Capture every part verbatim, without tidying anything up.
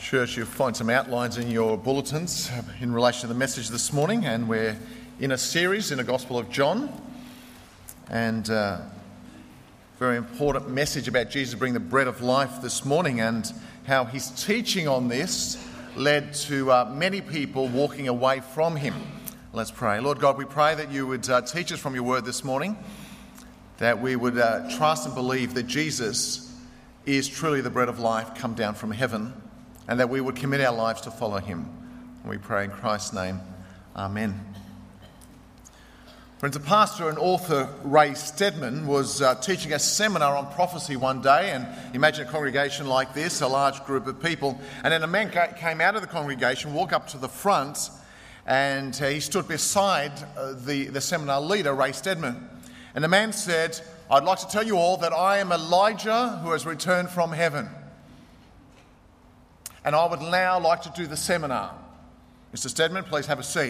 Church, you'll find some outlines in your bulletins in relation to the message this morning, and we're in a series in the Gospel of John, and uh, very important message about Jesus bringing the bread of life this morning, and how his teaching on this led to uh, many people walking away from him. Let's pray. Lord God, we pray that you would uh, teach us from your word this morning, that we would uh, trust and believe that Jesus is truly the bread of life come down from heaven, and that we would commit our lives to follow him. And we pray in Christ's name. Amen. Friends, a pastor and author, Ray Stedman, was uh, teaching a seminar on prophecy one day, and imagine a congregation like this, a large group of people, and then a man came out of the congregation, walked up to the front, and uh, he stood beside uh, the, the seminar leader, Ray Stedman. And the man said, "I'd like to tell you all that I am Elijah who has returned from heaven. And I would now like to do the seminar. Mister Stedman, please have a seat."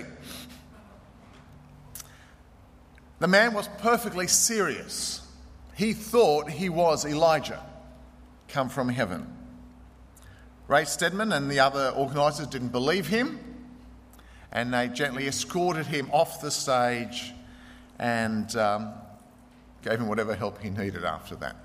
The man was perfectly serious. He thought he was Elijah, come from heaven. Ray Stedman and the other organisers didn't believe him, and they gently escorted him off the stage and um, gave him whatever help he needed after that.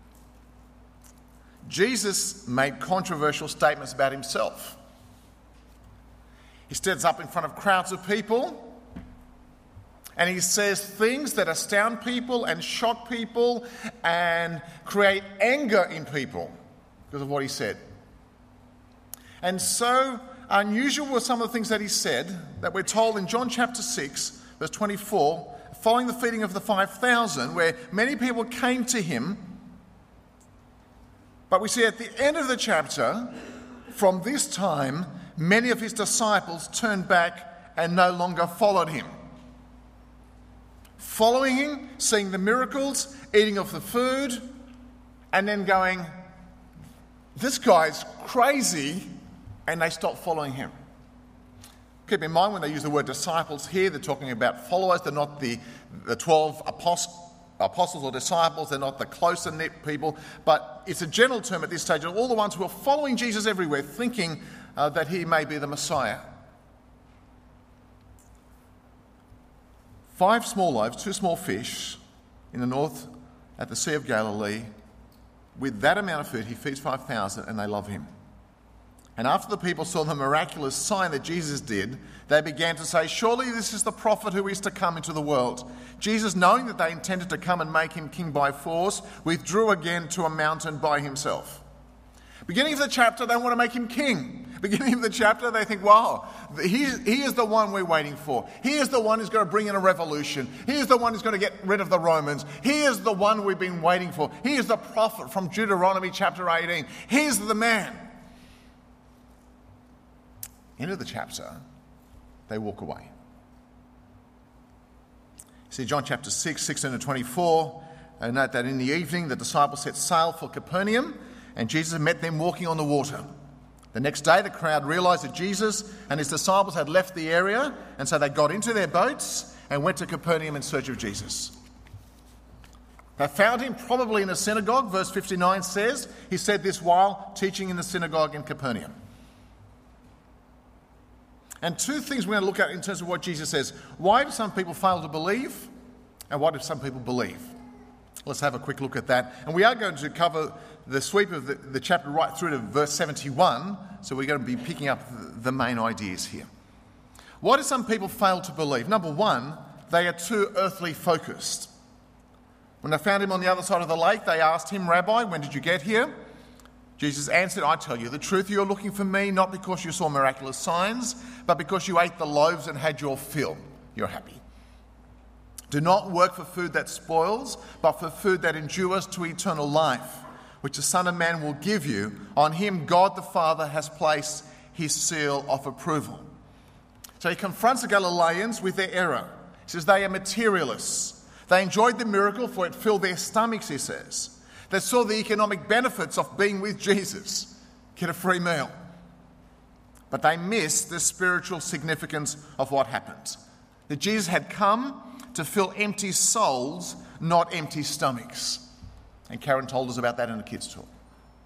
Jesus made controversial statements about himself. He stands up in front of crowds of people and he says things that astound people and shock people and create anger in people because of what he said. And so unusual were some of the things that he said that we're told in John chapter six, verse twenty-four, following the feeding of the five thousand, where many people came to him. But we see at the end of the chapter, from this time, many of his disciples turned back and no longer followed him. Following him, seeing the miracles, eating of the food, and then going, "This guy's crazy," and they stopped following him. Keep in mind, when they use the word disciples here, they're talking about followers. They're not the, the twelve apostles. Apostles or disciples, they're not the closer knit people, but it's a general term at this stage of all the ones who are following Jesus everywhere, thinking uh, that he may be the Messiah. Five small loaves, two small fish in the north at the Sea of Galilee. With that amount of food, he feeds five thousand and they love him. And after the people saw the miraculous sign that Jesus did, they began to say, "Surely this is the prophet who is to come into the world." Jesus, knowing that they intended to come and make him king by force, withdrew again to a mountain by himself. Beginning of the chapter, they want to make him king. Beginning of the chapter, they think, wow, he, he is the one we're waiting for. He is the one who's going to bring in a revolution. He is the one who's going to get rid of the Romans. He is the one we've been waiting for. He is the prophet from Deuteronomy chapter eighteen. He's the man. End of the chapter, they walk away. See, John chapter six, sixteen to twenty-four, uh, note that in the evening the disciples set sail for Capernaum and Jesus met them walking on the water. The next day the crowd realised that Jesus and his disciples had left the area, and so they got into their boats and went to Capernaum in search of Jesus. They found him probably in a synagogue. Verse fifty-nine says, he said this while teaching in the synagogue in Capernaum. And two things we're going to look at in terms of what Jesus says. Why do some people fail to believe? And why do some people believe? Let's have a quick look at that. And we are going to cover the sweep of the, the chapter right through to verse seventy-one. So we're going to be picking up the, the main ideas here. Why do some people fail to believe? Number one, they are too earthly focused. When they found him on the other side of the lake, they asked him, "Rabbi, when did you get here?" Jesus answered, "I tell you the truth, you're looking for me not because you saw miraculous signs, but because you ate the loaves and had your fill. You're happy. Do not work for food that spoils, but for food that endures to eternal life, which the Son of Man will give you. On him God the Father has placed his seal of approval." So he confronts the Galileans with their error. He says they are materialists. They enjoyed the miracle for it filled their stomachs, he says. They saw the economic benefits of being with Jesus, get a free meal. But they missed the spiritual significance of what happened. That Jesus had come to fill empty souls, not empty stomachs. And Karen told us about that in the kids' talk.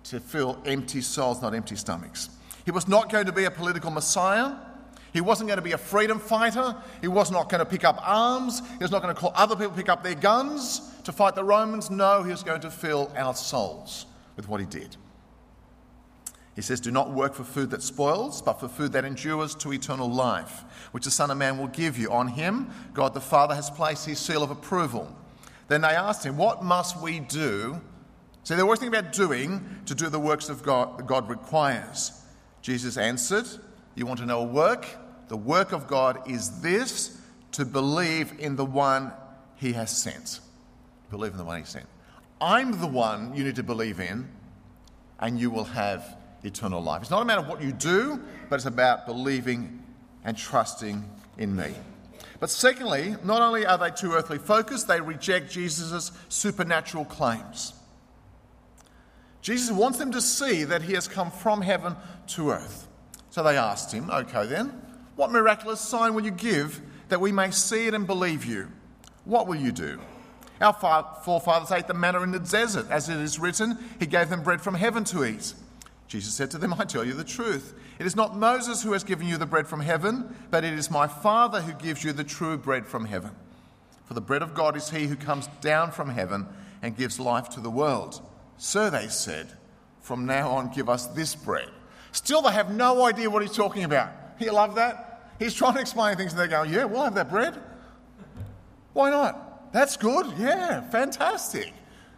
to fill empty souls, not empty stomachs. He was not going to be a political messiah. He wasn't going to be a freedom fighter. He was not going to pick up arms. He was not going to call other people to pick up their guns to fight the Romans. No, he was going to fill our souls with what he did. He says, do not work for food that spoils, but for food that endures to eternal life, which the Son of Man will give you. On him, God the Father has placed his seal of approval. Then they asked him, what must we do? So they're always thinking about doing to do the works of God that God requires. Jesus answered, you want to know a work? The work of God is this, to believe in the one he has sent. Believe in the one he sent. I'm the one you need to believe in, and you will have eternal life. It's not a matter of what you do, but it's about believing and trusting in me. But secondly, not only are they too earthly focused, they reject Jesus' supernatural claims. Jesus wants them to see that he has come from heaven to earth. So they asked him, okay then, what miraculous sign will you give that we may see it and believe you? What will you do? Our forefathers ate the manna in the desert. As it is written, he gave them bread from heaven to eat. Jesus said to them, I tell you the truth. It is not Moses who has given you the bread from heaven, but it is my Father who gives you the true bread from heaven. For the bread of God is he who comes down from heaven and gives life to the world. So they said, from now on give us this bread. Still they have no idea what he's talking about. You love that? He's trying to explain things and they're going, yeah, we'll have that bread. Why not? That's good. Yeah, fantastic.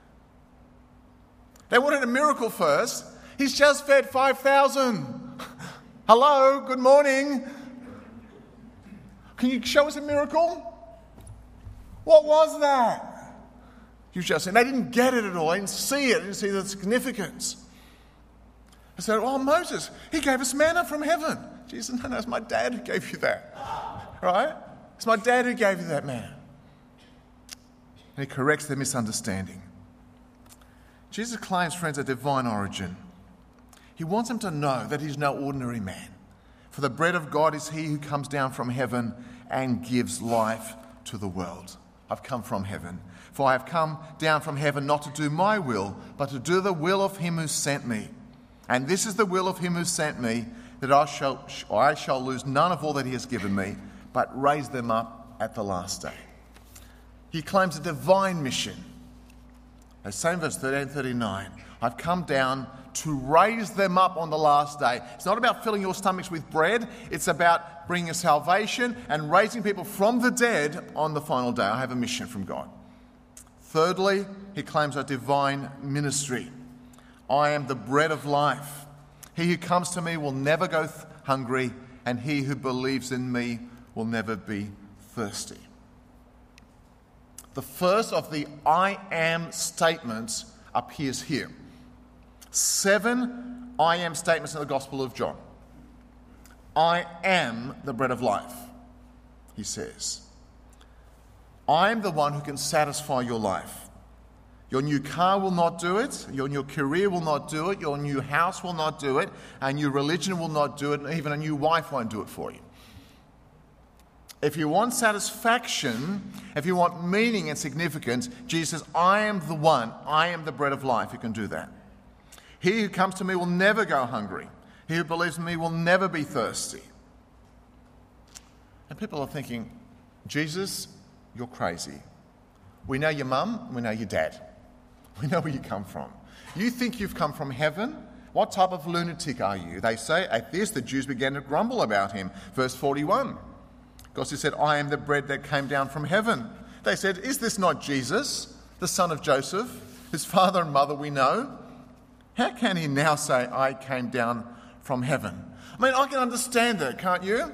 They wanted a miracle first. He's just fed five thousand. Hello, good morning. Can you show us a miracle? What was that? You just said, they didn't get it at all. They didn't see it. They didn't see the significance. I said, oh, Moses, he gave us manna from heaven. Jesus, no, no, it's my dad who gave you that. Right? It's my dad who gave you that manna. And he corrects their misunderstanding. Jesus claims, friends, a divine origin. He wants them to know that he's no ordinary man. For the bread of God is he who comes down from heaven and gives life to the world. I've come from heaven. For I have come down from heaven not to do my will, but to do the will of him who sent me. And this is the will of him who sent me, that I shall, I shall lose none of all that he has given me, but raise them up at the last day. He claims a divine mission. As same verse thirty-eight thirty-nine. I've come down to raise them up on the last day. It's not about filling your stomachs with bread. It's about bringing salvation and raising people from the dead on the final day. I have a mission from God. Thirdly, he claims a divine ministry. I am the bread of life. He who comes to me will never go th- hungry, and he who believes in me will never be thirsty. The first of the I am statements appears here. Seven I am statements in the Gospel of John. I am the bread of life, he says. I am the one who can satisfy your life. Your new car will not do it. Your new career will not do it. Your new house will not do it. A new religion will not do it. And even a new wife won't do it for you. If you want satisfaction, if you want meaning and significance, Jesus says, I am the one, I am the bread of life who can do that. He who comes to me will never go hungry. He who believes in me will never be thirsty. And people are thinking, Jesus, you're crazy. We know your mum, we know your dad. We know where you come from. You think you've come from heaven? What type of lunatic are you? They say, at this, the Jews began to grumble about him. Verse forty-one. Because he said, I am the bread that came down from heaven. They said, is this not Jesus, the son of Joseph, whose father and mother we know? How can he now say, I came down from heaven? I mean, I can understand that, can't you?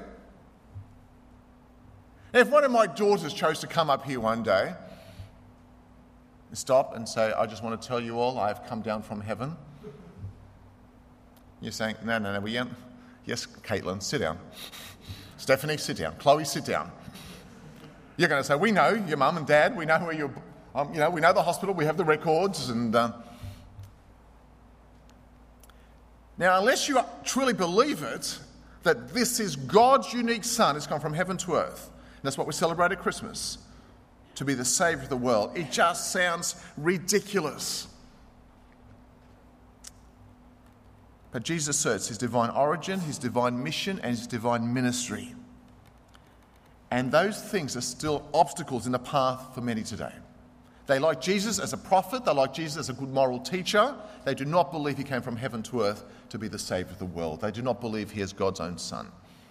If one of my daughters chose to come up here one day, stop and say, I just want to tell you all, I have come down from heaven. You're saying, no, no, no, we ain't. Yes, Caitlin, sit down. Stephanie, sit down. Chloe, sit down. You're going to say, we know your mum and dad. We know where you're, um, you know, we know the hospital. We have the records. And uh... now, unless you truly believe it, that this is God's unique Son, it's come from heaven to earth. And that's what we celebrate at Christmas, to be the Saviour of the world. It just sounds ridiculous. But Jesus asserts his divine origin, his divine mission, and his divine ministry. And those things are still obstacles in the path for many today. They like Jesus as a prophet, they like Jesus as a good moral teacher. They do not believe he came from heaven to earth to be the Saviour of the world. They do not believe he is God's own Son.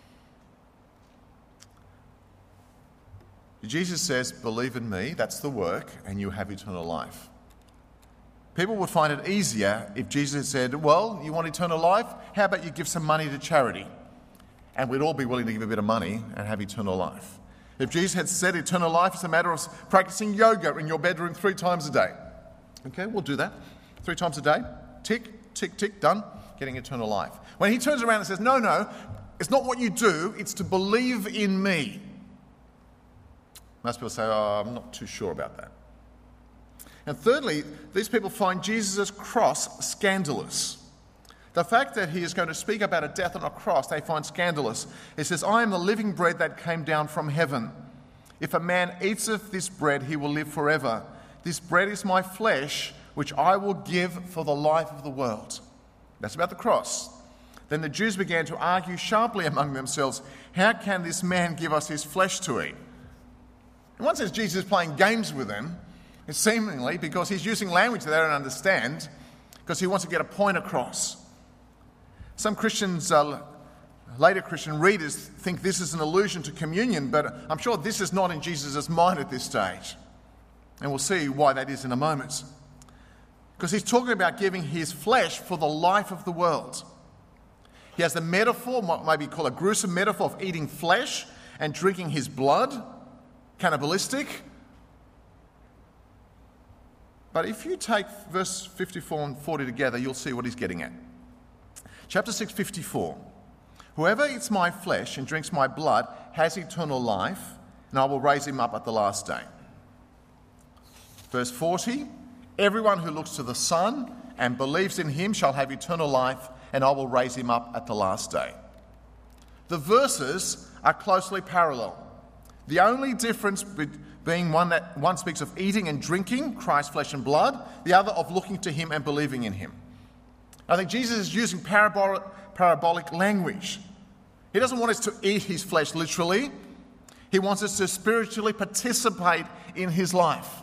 Jesus says, believe in me, that's the work, and you have eternal life. People would find it easier if Jesus said, well, you want eternal life? How about you give some money to charity? And we'd all be willing to give a bit of money and have eternal life. If Jesus had said eternal life is a matter of practicing yoga in your bedroom three times a day. Okay, we'll do that. Three times a day. Tick, tick, tick, done. Getting eternal life. When he turns around and says, no, no, it's not what you do, it's to believe in me. Most people say, oh, I'm not too sure about that. And thirdly, these people find Jesus' cross scandalous. The fact that he is going to speak about a death on a cross, they find scandalous. He says, I am the living bread that came down from heaven. If a man eats of this bread, he will live forever. This bread is my flesh, which I will give for the life of the world. That's about the cross. Then the Jews began to argue sharply among themselves, how can this man give us his flesh to eat? In one sense, Jesus is playing games with them, seemingly, because he's using language that they don't understand, because he wants to get a point across. Some Christians, uh, later Christian readers, think this is an allusion to communion, but I'm sure this is not in Jesus' mind at this stage. And we'll see why that is in a moment. Because he's talking about giving his flesh for the life of the world. He has the metaphor, what maybe call a gruesome metaphor, of eating flesh and drinking his blood, cannibalistic. But if you take verse fifty-four and forty together, you'll see what he's getting at. Chapter six, fifty-four. Whoever eats my flesh and drinks my blood has eternal life, and I will raise him up at the last day. Verse forty. Everyone who looks to the Son and believes in him shall have eternal life, and I will raise him up at the last day. The verses are closely parallel. The only difference being one that one speaks of eating and drinking Christ's flesh and blood, the other of looking to him and believing in him. I think Jesus is using parabolic, parabolic language. He doesn't want us to eat his flesh literally. He wants us to spiritually participate in his life.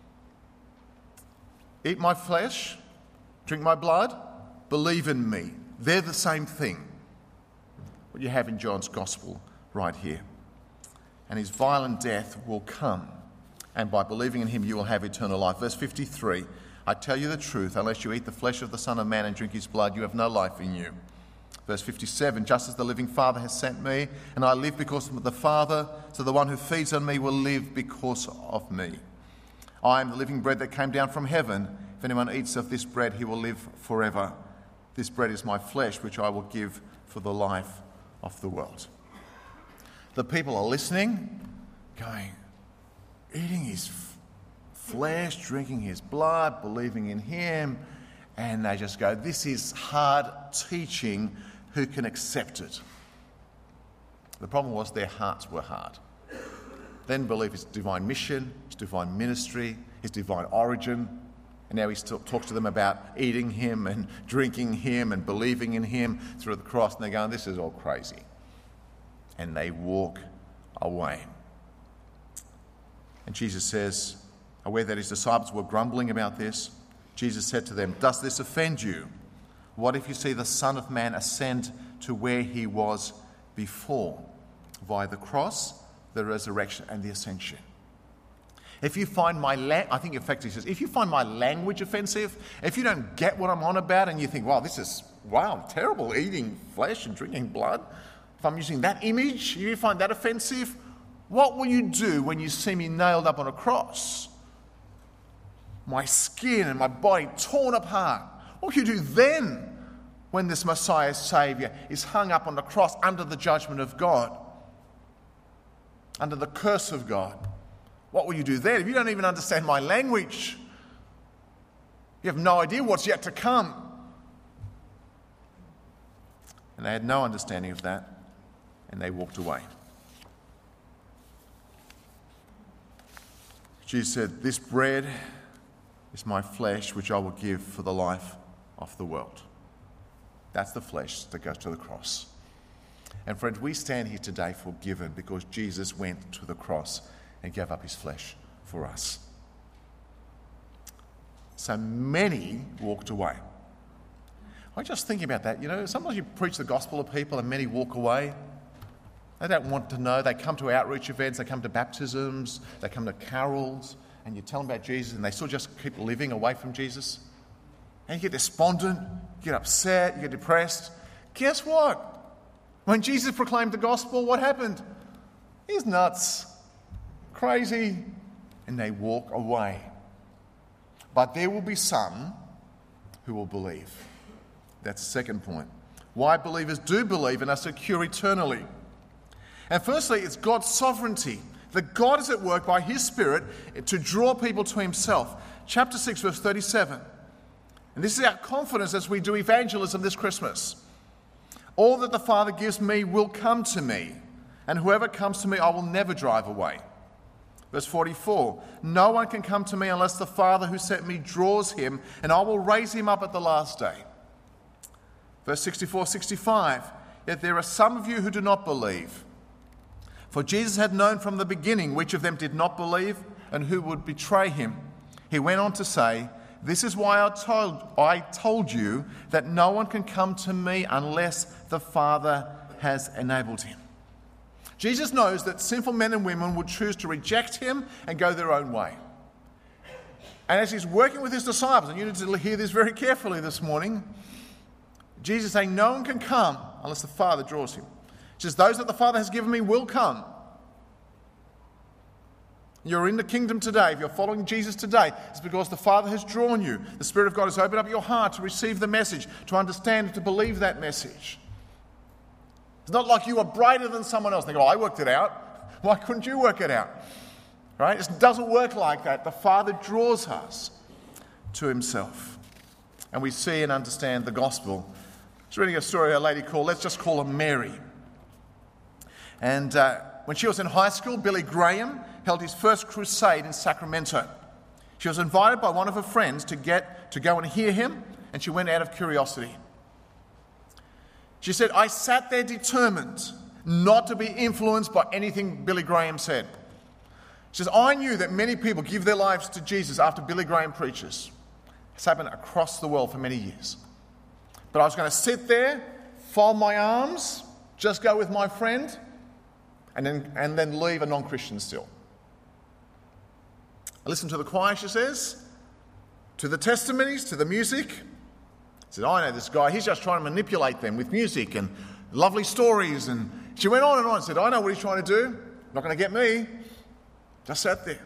Eat my flesh, drink my blood, believe in me. They're the same thing. What you have in John's Gospel right here. And his violent death will come, and by believing in him you will have eternal life. Verse fifty-three, I tell you the truth, unless you eat the flesh of the Son of Man and drink his blood, you have no life in you. Verse fifty-seven, just as the living Father has sent me, and I live because of the Father, so the one who feeds on me will live because of me. I am the living bread that came down from heaven. If anyone eats of this bread, he will live forever. This bread is my flesh, which I will give for the life of the world. The people are listening, going, eating his f- flesh, drinking his blood, believing in him, and they just go, this is hard teaching, who can accept it? The problem was their hearts were hard. They didn't believe his divine mission, his divine ministry, his divine origin, and now he still talks to them about eating him and drinking him and believing in him through the cross, and they're going, this is all crazy. And they walk away. And Jesus says, aware that his disciples were grumbling about this, Jesus said to them, does this offend you? What if you see the Son of Man ascend to where he was before, via the cross, the resurrection, and the ascension? If you find my, la- I think effectively says, if you find my language offensive, if you don't get what I'm on about and you think, wow, this is, wow, terrible, eating flesh and drinking blood, if I'm using that image, you find that offensive, what will you do when you see me nailed up on a cross? My skin and my body torn apart. What will you do then when this Messiah Saviour is hung up on the cross under the judgment of God? Under the curse of God? What will you do then? If you don't even understand my language, you have no idea what's yet to come. And they had no understanding of that. And they walked away. Jesus said, this bread is my flesh, which I will give for the life of the world. That's the flesh that goes to the cross. And friends, we stand here today forgiven because Jesus went to the cross and gave up his flesh for us. So many walked away. I'm just thinking about that. You know, sometimes you preach the gospel to people and many walk away. They don't want to know. They come to outreach events, they come to baptisms, they come to carols, and you tell them about Jesus and they still just keep living away from Jesus. And you get despondent, you get upset, you get depressed. Guess what? When Jesus proclaimed the gospel, what happened? He's nuts, crazy, and they walk away. But there will be some who will believe. That's the second point. Why believers do believe and are secure eternally. And firstly, it's God's sovereignty. That God is at work by his Spirit to draw people to himself. Chapter six, verse thirty-seven. And this is our confidence as we do evangelism this Christmas. All that the Father gives me will come to me, and whoever comes to me I will never drive away. Verse forty-four, no one can come to me unless the Father who sent me draws him, and I will raise him up at the last day. Verse sixty-four, sixty-five, yet there are some of you who do not believe. For Jesus had known from the beginning which of them did not believe and who would betray him. He went on to say, this is why I told, I told you that no one can come to me unless the Father has enabled him. Jesus knows that sinful men and women would choose to reject him and go their own way. And as he's working with his disciples, and you need to hear this very carefully this morning, Jesus is saying no one can come unless the Father draws him. He says, those that the Father has given me will come. You're in the kingdom today. If you're following Jesus today, it's because the Father has drawn you. The Spirit of God has opened up your heart to receive the message, to understand and to believe that message. It's not like you are brighter than someone else. They go, oh, I worked it out. Why couldn't you work it out? Right? It doesn't work like that. The Father draws us to himself. And we see and understand the gospel. I was reading a story of a lady called, let's just call her Mary. And uh, when she was in high school, Billy Graham held his first crusade in Sacramento. She was invited by one of her friends to get to go and hear him, and she went out of curiosity. She said, I sat there determined not to be influenced by anything Billy Graham said. She says, I knew that many people give their lives to Jesus after Billy Graham preaches. It's happened across the world for many years. But I was going to sit there, fold my arms, just go with my friend, and then, and then leave a non-Christian still. I listened to the choir, she says, to the testimonies, to the music. She said, I know this guy, he's just trying to manipulate them with music and lovely stories. And she went on and on and said, I know what he's trying to do. Not going to get me. Just sat there.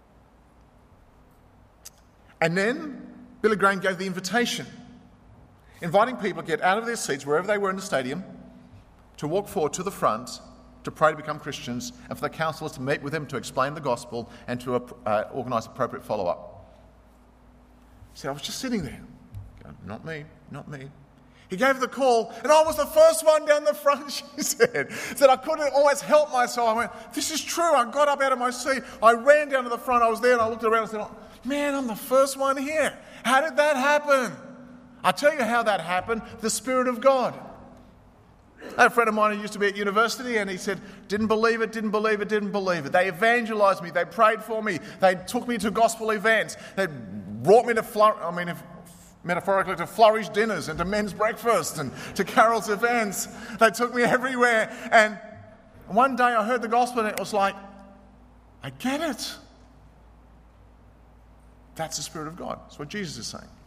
And then Billy Graham gave the invitation, inviting people to get out of their seats, wherever they were in the stadium, to walk forward to the front, to pray to become Christians, and for the counsellors to meet with them to explain the gospel and to uh, organise appropriate follow-up. He said, I was just sitting there. Going, not me, not me. He gave the call, and I was the first one down the front, she said. Said I couldn't always help myself. I went, this is true. I got up out of my seat. I ran down to the front. I was there, and I looked around and said, man, I'm the first one here. How did that happen? I'll tell you how that happened. The Spirit of God. I had a friend of mine who used to be at university, and he said, didn't believe it, didn't believe it, didn't believe it. They evangelized me. They prayed for me. They took me to gospel events. They brought me to, flur- I mean, if, metaphorically, to flourish dinners and to men's breakfast and to Carol's events. They took me everywhere. And one day I heard the gospel, and it was like, I get it. That's the Spirit of God. That's what Jesus is saying.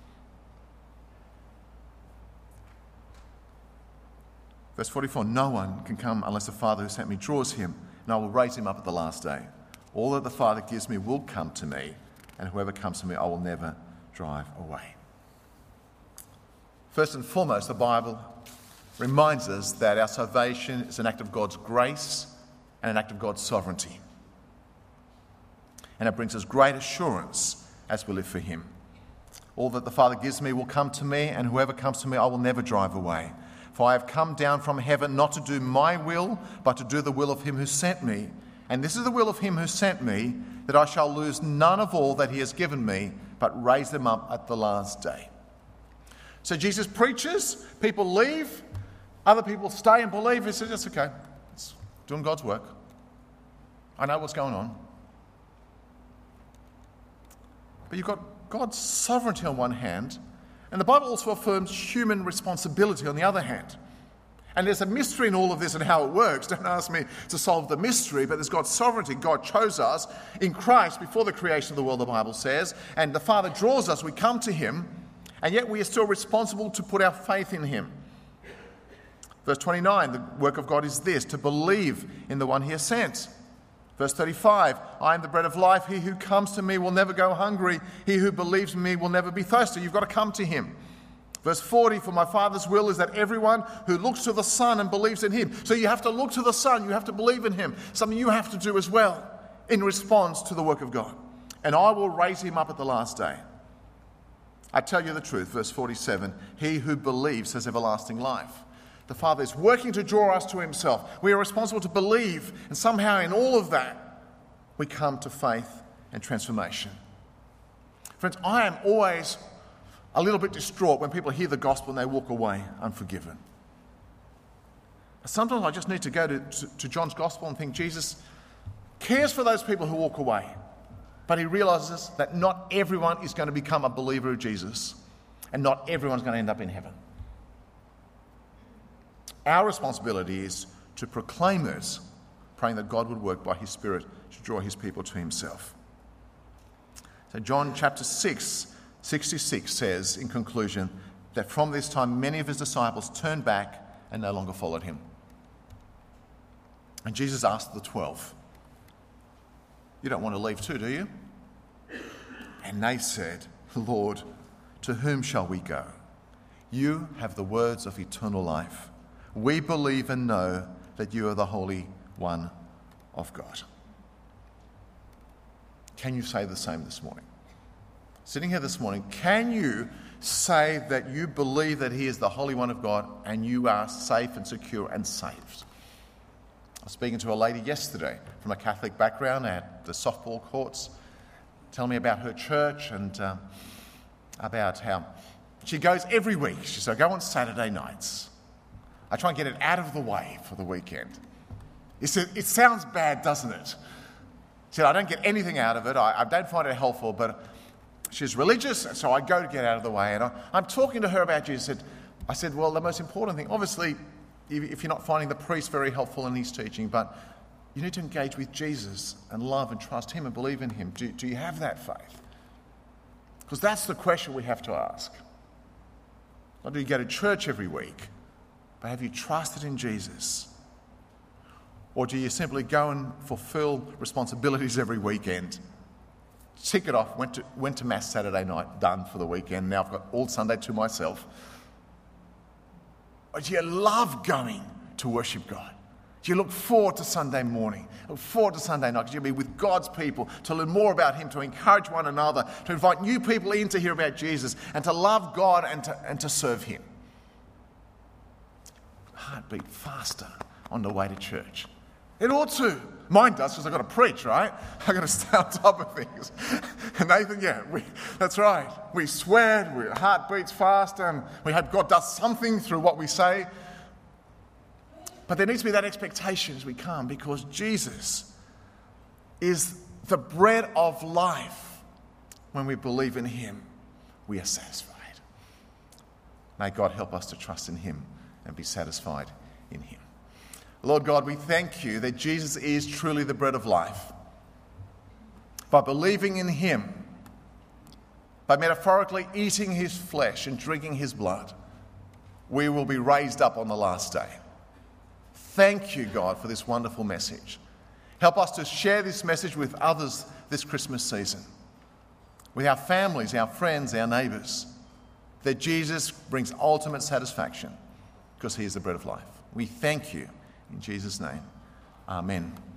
Verse forty-four, no one can come unless the Father who sent me draws him, and I will raise him up at the last day. All that the Father gives me will come to me, and whoever comes to me I will never drive away. First and foremost, the Bible reminds us that our salvation is an act of God's grace and an act of God's sovereignty. And it brings us great assurance as we live for him. All that the Father gives me will come to me, and whoever comes to me I will never drive away. For I have come down from heaven not to do my will, but to do the will of him who sent me. And this is the will of him who sent me, that I shall lose none of all that he has given me, but raise them up at the last day. So Jesus preaches, people leave, other people stay and believe. He says, that's okay, it's doing God's work. I know what's going on. But you've got God's sovereignty on one hand, and the Bible also affirms human responsibility on the other hand. And there's a mystery in all of this and how it works. Don't ask me to solve the mystery, but there's God's sovereignty. God chose us in Christ before the creation of the world, the Bible says, and the Father draws us, we come to him, and yet we are still responsible to put our faith in him. Verse twenty-nine, the work of God is this, to believe in the one he has sent. Verse thirty-five, I am the bread of life. He who comes to me will never go hungry. He who believes in me will never be thirsty. You've got to come to him. Verse forty, for my Father's will is that everyone who looks to the Son and believes in him. So you have to look to the Son, you have to believe in him. Something you have to do as well in response to the work of God. And I will raise him up at the last day. I tell you the truth, verse forty-seven, he who believes has everlasting life. The Father is working to draw us to himself. We are responsible to believe, and somehow in all of that, we come to faith and transformation. Friends, I am always a little bit distraught when people hear the gospel and they walk away unforgiven. Sometimes I just need to go to, to, to John's gospel and think Jesus cares for those people who walk away, but he realizes that not everyone is going to become a believer of Jesus, and not everyone's going to end up in heaven. Our responsibility is to proclaim this, praying that God would work by his Spirit to draw his people to himself. So John chapter six, sixty-six says, in conclusion, that from this time many of his disciples turned back and no longer followed him. And Jesus asked the twelve, you don't want to leave too, do you? And they said, Lord, to whom shall we go? You have the words of eternal life. We believe and know that you are the Holy One of God. Can you say the same this morning? Sitting here this morning, can you say that you believe that he is the Holy One of God and you are safe and secure and saved? I was speaking to a lady yesterday from a Catholic background at the softball courts, telling me about her church and um, about how she goes every week. She said, I go on Saturday nights. I try and get it out of the way for the weekend. He said, it sounds bad, doesn't it? She said, I don't get anything out of it. I, I don't find it helpful, but she's religious, so I go to get out of the way. And I, I'm talking to her about Jesus. I said, I said, well, the most important thing, obviously, if you're not finding the priest very helpful in his teaching, but you need to engage with Jesus and love and trust him and believe in him. Do, do you have that faith? Because that's the question we have to ask. Not do you go to church every week, but have you trusted in Jesus? Or do you simply go and fulfill responsibilities every weekend? Tick it off, went to, went to Mass Saturday night, done for the weekend. Now I've got all Sunday to myself. Or do you love going to worship God? Do you look forward to Sunday morning? Look forward to Sunday night because you'll be with God's people to learn more about him, to encourage one another, to invite new people in to hear about Jesus, and to love God and to, and to serve him. Heartbeat faster on the way to church. It ought to. Mine does because I've got to preach, right? I've got to stay on top of things. And Nathan, yeah, we, that's right. We sweat, our heart beats fast, and we hope God does something through what we say. But there needs to be that expectation as we come, because Jesus is the bread of life. When we believe in him, we are satisfied. May God help us to trust in him and be satisfied in him. Lord God, we thank you that Jesus is truly the bread of life. By believing in him, by metaphorically eating his flesh and drinking his blood, we will be raised up on the last day. Thank you, God, for this wonderful message. Help us to share this message with others this Christmas season, with our families, our friends, our neighbours, that Jesus brings ultimate satisfaction because he is the bread of life. We thank you in Jesus' name. Amen.